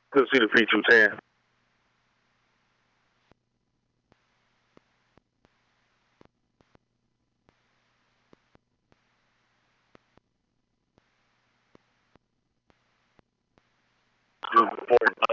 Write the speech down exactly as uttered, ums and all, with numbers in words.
Couldn't see the feet you was saying. It was important.